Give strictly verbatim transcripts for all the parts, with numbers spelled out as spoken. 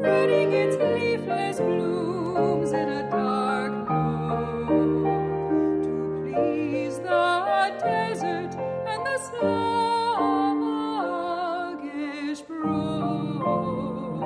spreading its leafless blooms in a dark nook to please the desert and the sluggish brook.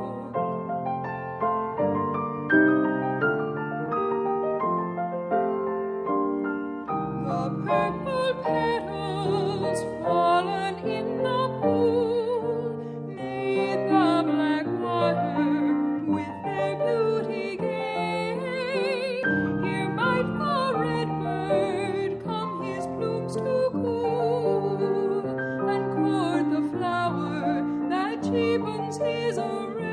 The purple petals fallen in the pool made the black water with their beauty gay. Here might the red bird come his plumes to cool and court the flower that cheapens his array.